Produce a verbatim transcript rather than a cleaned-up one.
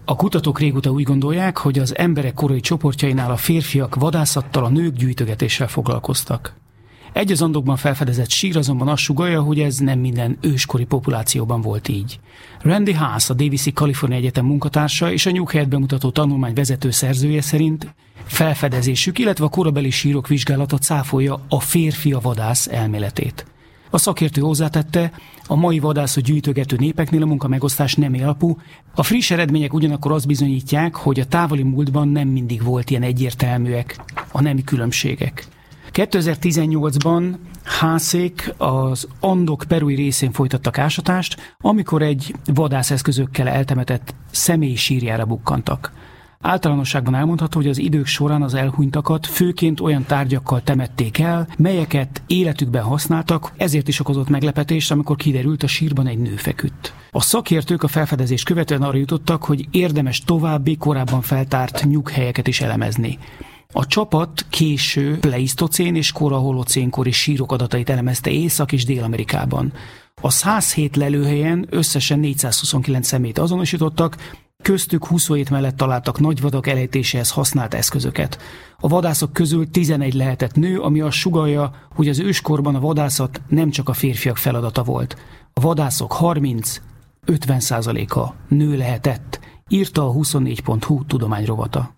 A kutatók régóta úgy gondolják, hogy az emberek korai csoportjainál a férfiak vadászattal, a nők gyűjtögetéssel foglalkoztak. Egy az andokban felfedezett sír azonban azt sugallja, hogy ez nem minden őskori populációban volt így. Randy Haas, a Davis-i Kalifornia Egyetem munkatársa és a nyughelyet bemutató tanulmány vezető szerzője szerint felfedezésük, illetve a korabeli sírok vizsgálata cáfolja a férfi vadász elméletét. A szakértő hozzátette, a mai vadászó gyűjtögető népeknél a munkamegosztás nemi alapú, a friss eredmények ugyanakkor azt bizonyítják, hogy a távoli múltban nem mindig volt ilyen egyértelműek a nemi különbségek. kétezer-tizennyolcban Haasék az Andok perui részén folytattak ásatást, amikor egy vadászeszközökkel eltemetett személyi sírjára bukkantak. Általánosságban elmondható, hogy az idők során az elhunytakat főként olyan tárgyakkal temették el, melyeket életükben használtak, ezért is okozott meglepetést, amikor kiderült, a sírban egy nő feküdt. A szakértők a felfedezést követően arra jutottak, hogy érdemes további, korábban feltárt nyughelyeket is elemezni. A csapat késő pleisztocén és kora holocénkori sírok adatait elemezte Észak- és Dél-Amerikában. A száz hét lelőhelyen összesen négyszázhuszonkilenc személyt azonosítottak, köztük huszonhét mellett találtak nagyvadak elejtéséhez használt eszközöket. A vadászok közül tizenegy lehetett nő, ami azt sugallja, hogy az őskorban a vadászat nem csak a férfiak feladata volt. A vadászok harminc-ötven százaléka nő lehetett, írta a huszonnégy pont hu tudományrovata.